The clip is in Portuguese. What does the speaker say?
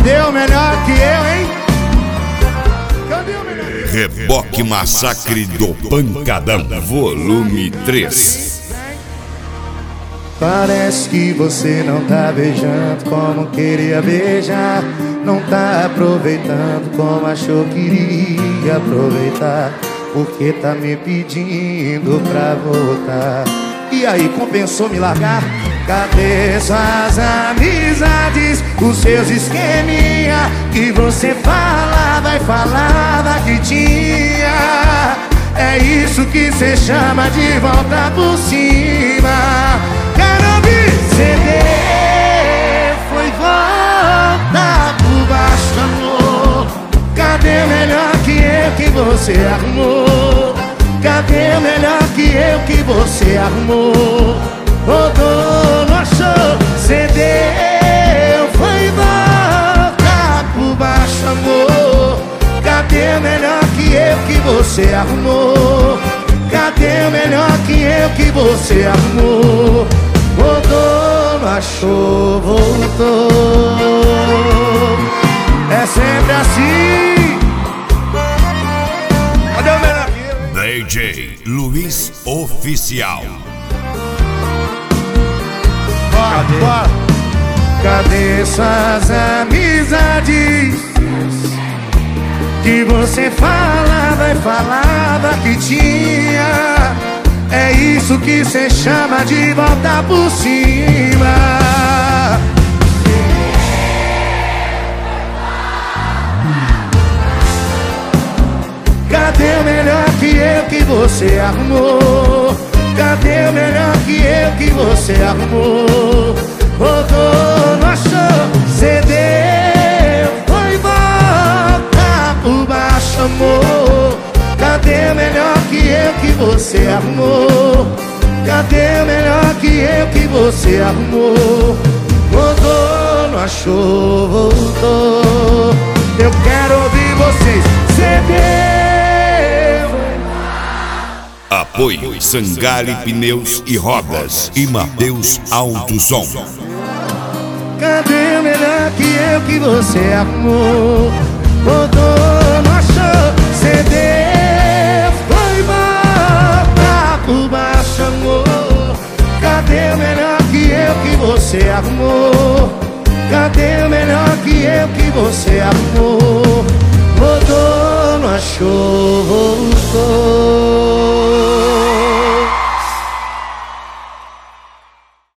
Cadê o melhor que eu, hein? Cadê o melhor? Reboque Massacre do Pancadão, volume 3. Parece que você não tá beijando como queria beijar, não tá aproveitando como achou que iria aproveitar, porque tá me pedindo pra voltar. E aí, compensou me largar? Cadê suas amizades, os seus esqueminha que você falava e falava que tinha? É isso que cê chama de volta por cima. Quero ouvir CD, foi volta por baixo, amor. Cadê o melhor que você arrumou? Cadê o melhor que você arrumou? Rodou, não achou? CD, foi volta por baixo, amor. Cadê o melhor que você arrumou? Cadê o melhor que você arrumou? Rodou, não achou, voltou. É sempre assim. Cadê o melhor que eu? DJ Luiz Oficial. Cadê suas amizades que você falava e falava que tinha? É isso que cê chama de volta por cima. Cadê o melhor que você arrumou? Cadê o melhor que você arrumou? Rodou, não achou? CD, foi volta por baixo, amor. Cadê o melhor que você arrumou? Cadê o melhor que você arrumou? Rodou, não achou, voltou. Eu quero ouvir vocês. CD. Apoio Sangari Pneus e Rodas e Mateus Alto Som. Cadê o melhor que você arrumou? Rodou, não achou? CD, foi volta por baixo, amor. Cadê o melhor que você arrumou? Cadê o melhor que você arrumou? Rodou, não achou, voltou.